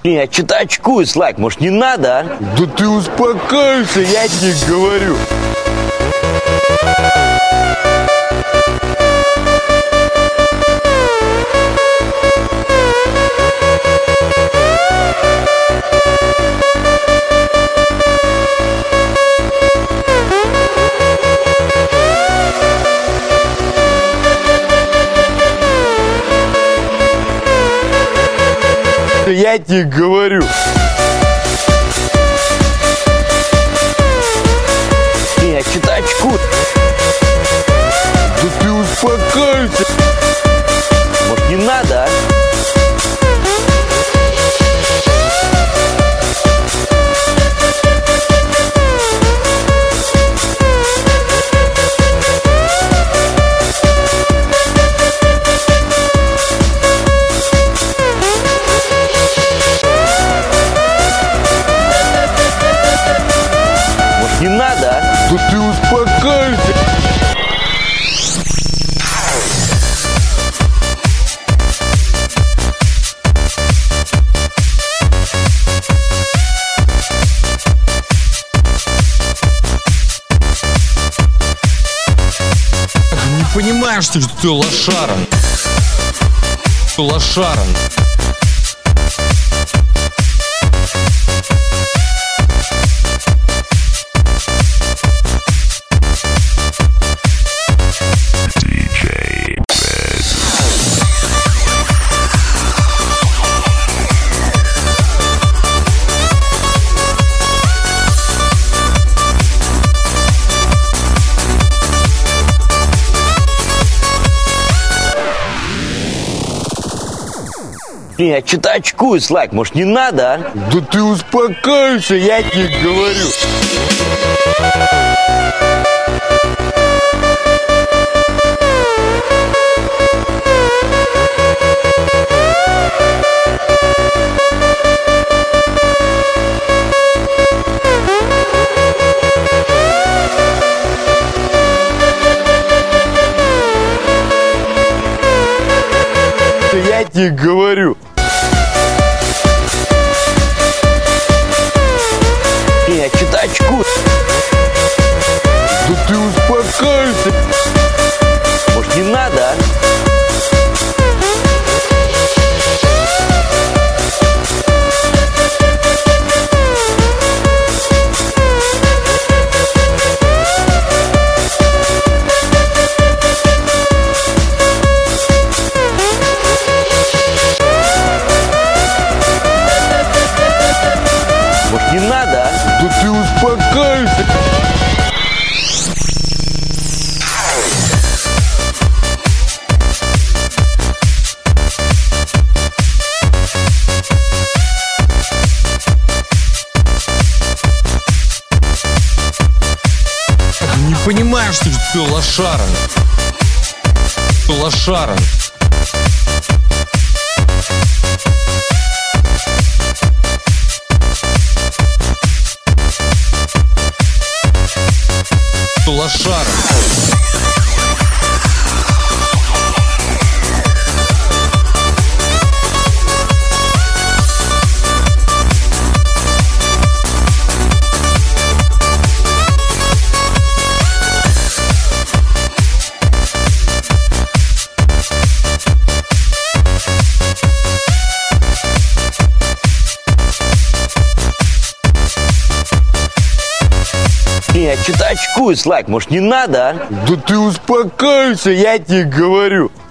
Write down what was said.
Я что-то очкуюсь, Лайк, может не надо, а? Да ты успокойся, я тебе говорю. Я тебе говорю. Я что-то очкуюсь. Да ты успокойся. Может не надо, а? Не надо, а? Да ты успокойся. Не понимаешь, что ты лошара? Ты лошара. Я что-то очкуюсь, Лайк, может не надо, а? Да ты успокойся, я тебе говорю. Я тебе говорю. Я что-то очкуюсь. Да ты успокойся. Может не надо, а? Может не надо, а? Да ты успокойся. Не понимаешь, что ты лошара? Ты лошара. Ты лошара. Я что-то очкуюсь, Лайк, может не надо, а? Да ты успокойся, я тебе говорю.